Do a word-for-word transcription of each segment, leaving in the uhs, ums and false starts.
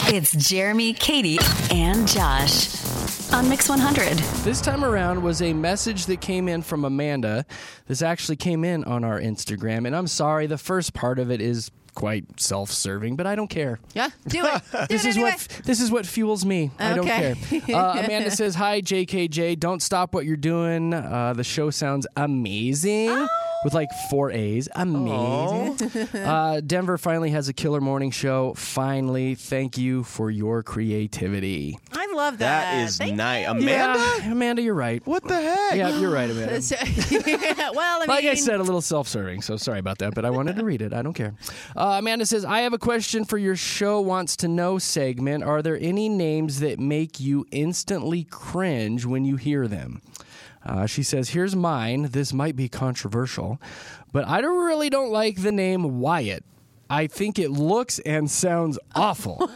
It's Jeremy, Katie, and Josh on Mix one hundred. This time around was a message that came in from Amanda. This actually came in on our Instagram, and I'm sorry, the first part of it is quite self-serving, but I don't care. Yeah, do it. Do this it is anyway. what this is what fuels me. I don't Okay. care. Uh, Amanda says, "Hi, J K J. Don't stop what you're doing. Uh, the show sounds amazing." Oh. With like four A's. Amazing. Uh, Denver finally has a killer morning show. Finally. Thank you for your creativity. I love that. That is Thank nice. you. Amanda? Yeah, Amanda, you're right. What the heck? Yeah, you're right, Amanda. So- well, I mean, Like I said, a little self-serving, so sorry about that, but I wanted to read it. I don't care. Uh, Amanda says, I have a question for your show wants to know segment. Are there any names that make you instantly cringe when you hear them? Uh, she says, here's mine. This might be controversial, but I don't really don't like the name Wyatt. I think it looks and sounds awful.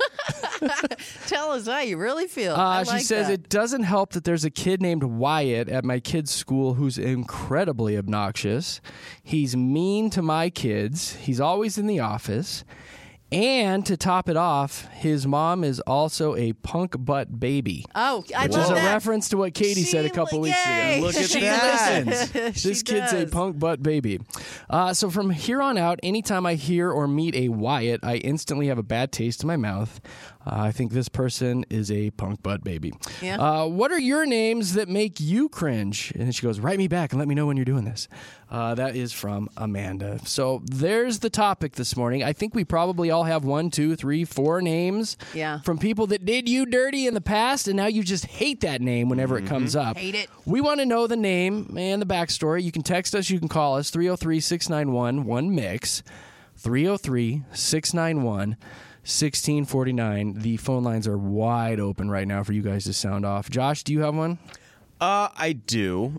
tell us how you really feel. Uh, I she like says that. it doesn't help that there's a kid named Wyatt at my kid's school who's incredibly obnoxious. He's mean to my kids. He's always in the office. And to top it off, his mom is also a punk butt baby. Oh, I Which love is a that. reference to what Katie She said a couple li- weeks yay. ago. Look at she that. listens. She This kid's a does. punk butt baby. Uh, so from here on out, anytime I hear or meet a Wyatt, I instantly have a bad taste in my mouth. Uh, I think this person is a punk butt baby. Yeah. Uh, what are your names that make you cringe? And then she goes, write me back and let me know when you're doing this. Uh, that is from Amanda. So there's the topic this morning. I think we probably all have one, two, three, four names Yeah. from people that did you dirty in the past, and now you just hate that name whenever it comes up. Hate it. We want to know the name and the backstory. You can text us. You can call us, three oh three, six nine one, one mix, three oh three, six nine one, one six four nine. The phone lines are wide open right now for you guys to sound off. Josh, do you have one? Uh, I do.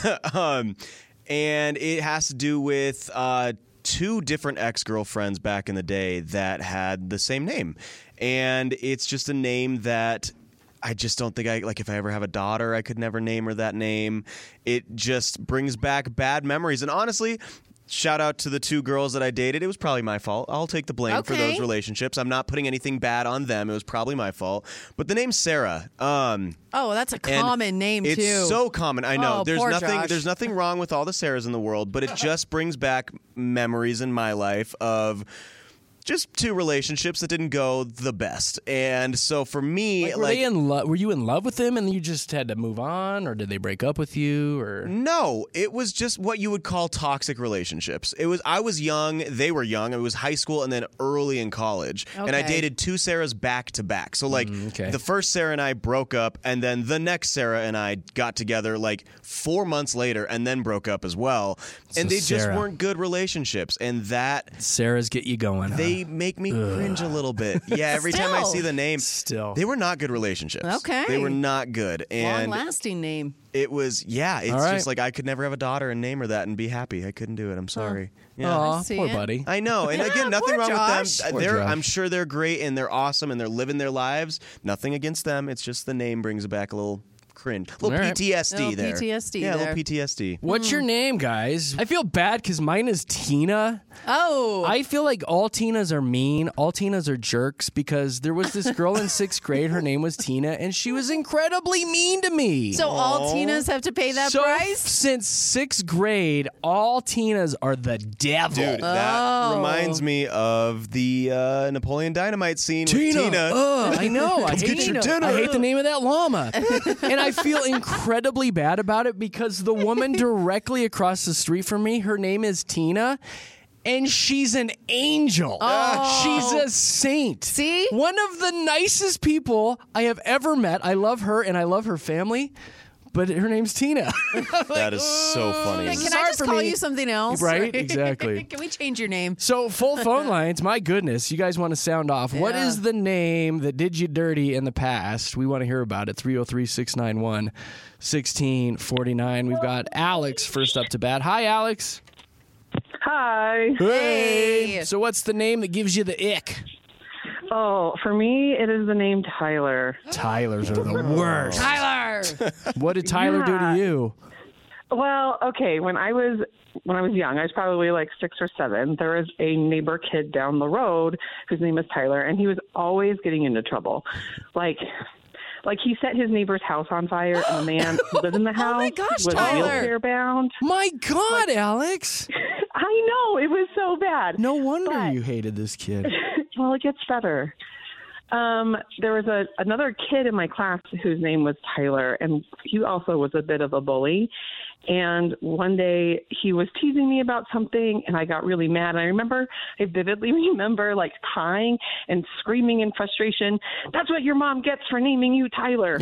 um, and it has to do with uh, two different ex-girlfriends back in the day that had the same name. And it's just a name that I just don't think I, like if I ever have a daughter, I could never name her that name. It just brings back bad memories. And honestly, shout out to the two girls that I dated. It was probably my fault. I'll take the blame for Okay. those relationships. I'm not putting anything bad on them. It was probably my fault. But the name's Sarah. Um, Oh, that's a and common name it's too. so common. I know. Oh, there's poor nothing. Josh. There's nothing wrong with all the Sarahs in the world, but it just brings back memories in my life of just two relationships that didn't go the best. And so for me, Like, were like, they in love? Were you in love with them, and you just had to move on, or did they break up with you? Or no, it was just what you would call toxic relationships. It was I was young, they were young. It was high school and then early in college. And I Okay. dated two Sarahs back to back. So like okay. the first Sarah and I broke up, and then the next Sarah and I got together like four months later and then broke up as well. So And they just Sarah. weren't good relationships. And that Sarah's get you going? they make me cringe a little bit. Yeah, every time I Still. see the name, Still. they were not good relationships. Okay. They were not good. And Long-lasting name. it was, yeah, it's All right. just like I could never have a daughter and name her that and be happy. I couldn't do it. I'm sorry. Yeah. Aw, I see poor it. buddy. I know. And again, nothing poor wrong Josh. with them. Poor They're, Josh. I'm sure they're great and they're awesome and they're living their lives. Nothing against them. It's just the name brings back a little cringe. A little All right. P T S D Little there. P T S D Yeah, a there. little P T S D. What's your name, guys? I feel bad because mine is Tina. Oh, I feel like all Tinas are mean. All Tinas are jerks because there was this girl in sixth grade. Her name was Tina, and she was incredibly mean to me. so all Tinas have to pay that So price? since sixth grade, all Tinas are the devil. Dude, that Oh. reminds me of the uh, Napoleon Dynamite scene with Tina. Ugh, I know. I hate, get your dinner. I hate the name of that llama. And I feel incredibly bad about it because the woman directly across the street from me, her name is Tina. And she's an angel. She's a saint. See? One of the nicest people I have ever met. I love her and I love her family. But her name's Tina. That is so funny. Can Sorry I just for call me. you something else? Right, exactly. Can we change your name? So, full phone lines, my goodness, you guys want to sound off. What Yeah. is the name that did you dirty in the past? We want to hear about it. three oh three, six nine one, one six four nine. We've got Alex first up to bat. Hi, Alex. Hi. Hey. So, what's the name that gives you the ick? Oh, for me, it is the name Tyler. Tyler's are the worst. Tyler. What did Tyler do Yeah. to you? Well, okay. When I was when I was young, I was probably like six or seven. There was a neighbor kid down the road whose name was Tyler, and he was always getting into trouble. Like, like he set his neighbor's house on fire, and the man who lived in the house Oh my gosh, was Tyler. wheelchair bound. My God, Alex. I know, it was so bad. No wonder But- you hated this kid. Well, it gets better. Um, there was a another kid in my class whose name was Tyler, and he also was a bit of a bully. And one day he was teasing me about something, and I got really mad. And I remember, I vividly remember, like crying and screaming in frustration. That's what your mom gets for naming you Tyler.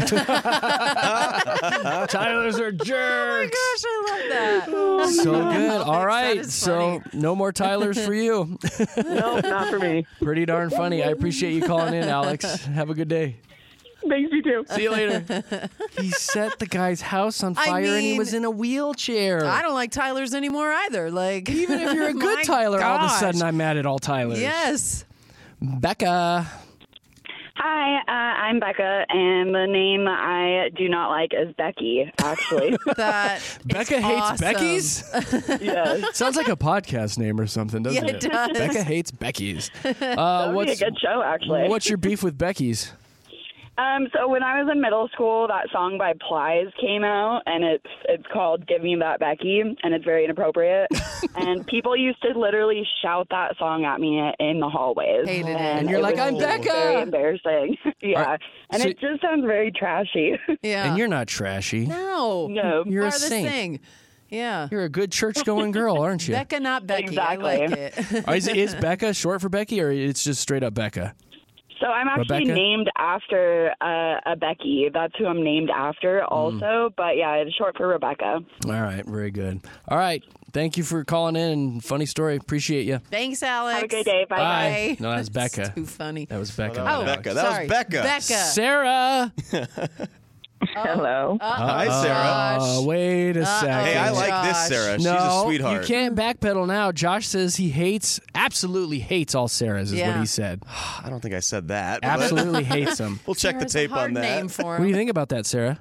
Tylers are jerks. Gosh, I love that. So good. All That right. is So no more Tylers for you. Nope, not for me. Pretty darn funny. I appreciate you calling in, Alex. Have a good day. Thanks, you too. See you later. He set the guy's house on I fire and he mean, was in a wheelchair. I don't like Tylers anymore either. Like Even if you're a good my Tyler, all of a gosh. sudden I'm mad at all Tylers. Yes. Becca. Hi, uh, I'm Becca, and the name I do not like is Becky, actually. That Becca is hates awesome. Becky's? yes. Sounds like a podcast name or something, doesn't Yeah, it? it does. Becca hates Becky's. Uh, That would what's, be a good show, actually. what's your beef with Becky's? Um, so when I was in middle school, that song by Plies came out, and it's it's called "Give Me That Becky," and it's very inappropriate. And people used to literally shout that song at me in the hallways. Hated it. And you're it like, was "I'm Becca!" Very embarrassing. yeah, Are- and so- it just sounds very trashy. Yeah. And you're not trashy. no. no, You're a Farthest saint. thing. Yeah. You're a good church-going girl, aren't you? Becca, not Becky. Exactly. I like it. is, is Becca short for Becky, or it's just straight up Becca? So I'm actually Rebecca? named after uh, a Becky. That's who I'm named after also. But yeah, it's short for Rebecca. All right, very good. All right, thank you for calling in. Funny story. Appreciate you. Thanks, Alex. Have a good day. Bye. Bye. No, that's Becca. Too funny. That was Becca. that not was Alex. Becca. That was Sorry. Becca. Becca. Sarah. Hello. Hi, Sarah. Oh, wait a second. Hey, I like this Josh. Sarah. She's no, a sweetheart. you can't backpedal now. Josh says he hates, absolutely hates all Sarahs, is what Yeah. he said. I don't think I said that. but Absolutely hates them. We'll check the Sarah's a tape hard on that. name for What do him. you think about that, Sarah?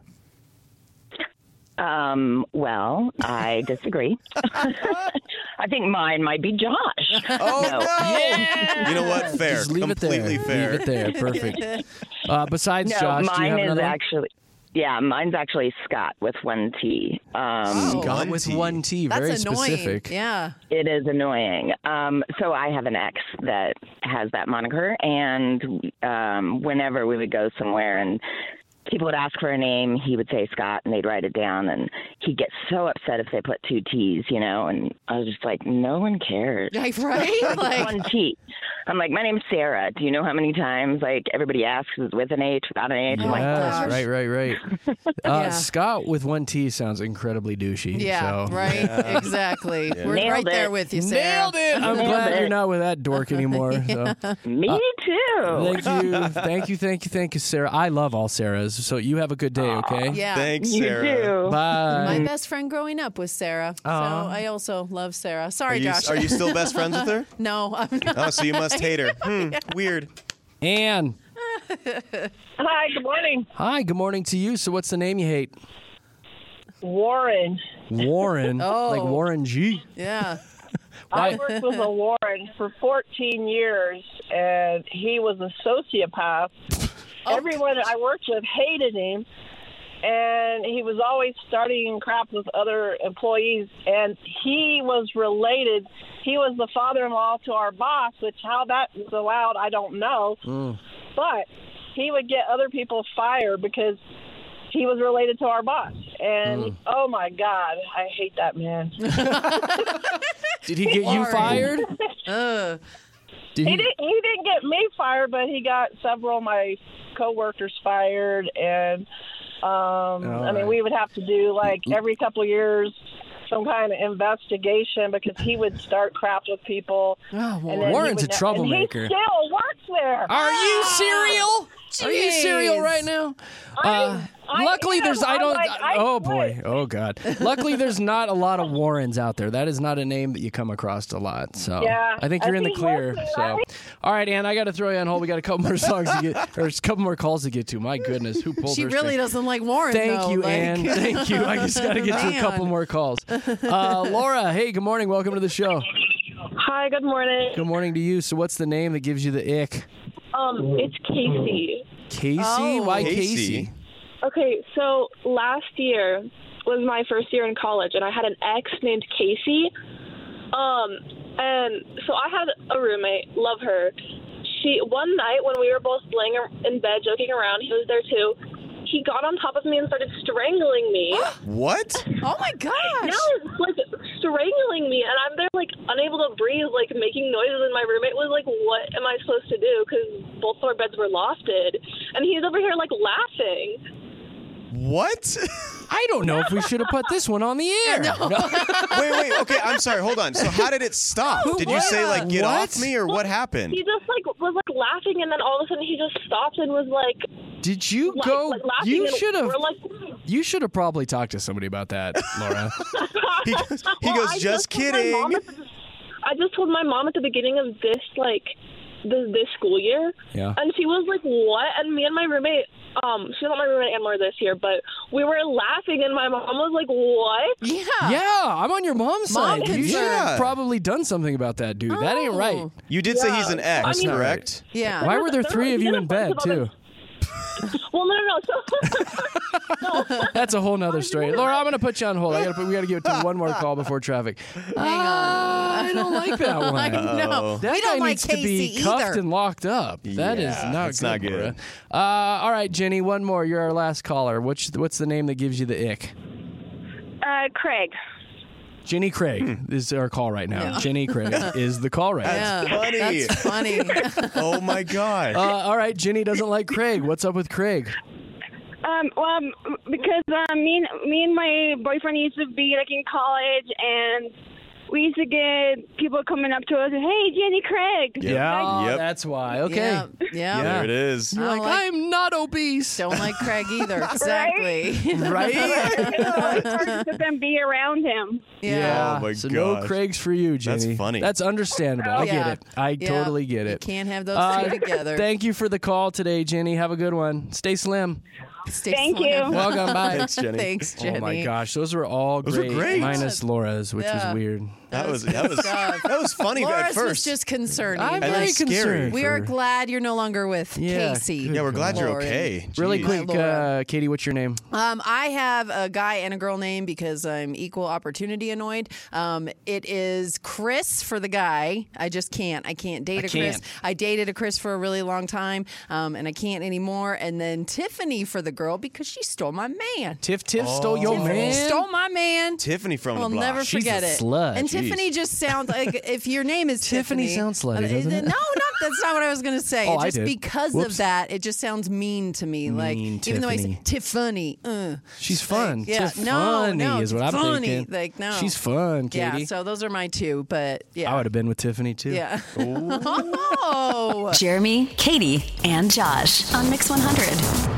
Um, well, I disagree. I think mine might be Josh. Oh No. no! You know what? Fair. Just leave Completely it there. fair. Leave it there. Perfect. Uh, besides No, Josh, do you mine have is another one? actually, yeah, mine's actually Scott with one T. Um, Oh. Scott One with T. one T. That's Very annoying. specific. Yeah. It is annoying. Um, so I have an ex that has that moniker, and um, whenever we would go somewhere and people would ask for a name, he would say Scott, and they'd write it down, and he'd get so upset if they put two T's, you know, and I was just like, no one cares. Like, right? Like, One T. I'm like, my name's Sarah. Do you know how many times, like, everybody asks is with an H, without an H? I'm like, Yes, gosh. right, right, right. Uh, Yeah. Scott with one T sounds incredibly douchey. yeah, so. right? Exactly. We're Nailed right there it. with you, Sarah. Nailed it! I'm Nailed glad it. you're not with that dork anymore. So. me too. Thank you, thank you, thank you, thank you, Sarah. I love all Sarahs. So you have a good day, okay? Yeah. Thanks, You Sarah. do. Bye. My best friend growing up was Sarah. So Aw. I also love Sarah. Are Sorry, you, Josh. are you still best friends with her? No, I'm not. Oh, so you must hate her. Hmm, weird. Anne. Hi, good morning. Hi, good morning to you. So what's the name you hate? Warren. Warren. Oh. Like Warren G. Yeah. Why? I worked with a Warren for fourteen years, and he was a sociopath. Everyone I worked with hated him, and he was always starting crap with other employees, and he was related. He was the father-in-law to our boss, which how that was allowed, I don't know. But he would get other people fired because he was related to our boss. And, oh, my God, I hate that man. Did he get you Warren. fired? Ugh. Did He he? didn't, he didn't get me fired, but he got several of my coworkers fired. And, um, I mean, right. we would have to do, like, every couple of years some kind of investigation because he would start crap with people. Oh, and Warren. then he Warren's would a ne- troublemaker. And he still works there. Are you serial? Are you Jeez. serial right now? Uh, I'm, I luckily, am. there's I I'm don't. like, I oh quit. boy. Oh god. Luckily, there's not a lot of Warrens out there. That is not a name that you come across a lot. So Yeah, I think you're I in the think clear. mostly, So, right? all right, Ann, I got to throw you on hold. We got a couple more songs to get, or a couple more calls to get to. My goodness, who pulled She her really string? doesn't like Warren. Thank though. you, like, Ann. Thank you. I just got to get to a couple Man. more calls. Uh, Laura, hey, good morning. Welcome to the show. Hi, good morning. Good morning to you. So, what's the name that gives you the ick? Um, it's Casey. Casey? Oh. Why Casey. Casey? Okay, so last year was my first year in college, and I had an ex named Casey. Um, and so I had a roommate, love her. She one night when we were both laying in bed joking around, he was there too. He got on top of me and started strangling me. What? Oh my gosh. Yeah, like strangling me, and I'm there like unable to breathe, like making noises. And my roommate was like, "What am I supposed to do?" Because both of our beds were lofted, and he's over here like laughing. What? I don't know if we should have put this one on the air. No. wait, wait. Okay, I'm sorry. Hold on. So how did it stop? Did you say like get What? off me or what happened? He just like was like laughing, and then all of a sudden he just stopped and was like, Did you like, go? like laughing. You and should have. we're like, You should have probably talked to somebody about that, Laura. He goes, he Well, goes I just told my kidding. mom at the- I just told my mom at the beginning of this like this, this school year, Yeah. and she was like, "What?" And me and my roommate, um, she's not my roommate anymore this year, but we were laughing, and my mom was like, "What?" Yeah. Yeah, I'm on your mom's Mom side. You concern. should have Yeah. probably done something about that, dude. That ain't right. Oh. You did say he's an Yeah. ex, I mean- correct? Yeah. Why were there There- three of there you was in a bed bunch of too? other- Well, no, no, no. So, That's a whole nother story. Laura, I'm gonna put you on hold. I gotta put, we gotta give it to one more call before traffic. Hang on. I don't like that one. I know. That we guy don't like needs to be Casey cuffed either. and locked up. That is Yeah, not that's good. not good. Laura. Uh, all right, Jenny, one more. You're our last caller. What's what's the name that gives you the ick? Uh, Craig. Jenny Craig is our call right now. Jenny Craig is the call right now. Yeah. funny. That's funny. Oh my gosh. Uh, all right, Jenny doesn't like Craig. What's up with Craig? Um, well, um, because uh, me and me and my boyfriend used to be like in college, and we used to get people coming up to us and, "Hey, Jenny Craig." Yeah, Yep. that's why. Okay. Yeah. Yeah. There it is. You're I like, don't like- I'm not obese. Don't like Craig either. Exactly. Right? It's hard to then be around him. Yeah. Oh my so no gosh. Craigs for you, Jenny. That's funny. That's understandable. I get Yeah. it. I Yeah. totally get You it. can't have those Uh, two together. Thank you for the call today, Jenny. Have a good one. Stay slim. Stay Thank slim. you. Welcome. Bye. Thanks, Jenny. Thanks, Jenny. Oh my gosh, those were all Those were great, great. minus Laura's, which Yeah. was weird. That was that was stuff. that was funny at Laura's first. was just concerning. I'm And very then scary. concerned. we are for- glad you're no longer with Yeah, Casey. good yeah, we're glad you're Lauren. okay. Really Jeez. quick, Laura. uh, Katie, what's your name? Um, I have a guy and a girl name because I'm equal opportunity annoyed. Um, it is Chris for the guy. I just can't. I can't date I a Chris. can't. I dated a Chris for a really long time, um, and I can't anymore. And then Tiffany for the girl because she stole my man. Tiff Tiff stole your Tiffany man. stole my man. Tiffany from I'll the block. never She's forget a it. slut. And Jeez. Tiffany just sounds like if your name is Tiffany Tiffany, sounds slutty, uh, doesn't it? No, no, that's not what I was going to say. Oh, I just did. because Whoops. of that, it just sounds mean to me. like Mean even though I say Tiffany. Tiffany, uh, She's fun. Like, yeah, Tiff no, funny no, is what I'm funny. thinking. Like no, She's fun, Katie. Yeah, so those are my two, but yeah, I would have been with Tiffany too. yeah. oh. Jeremy, Katie, and Josh on Mix one hundred.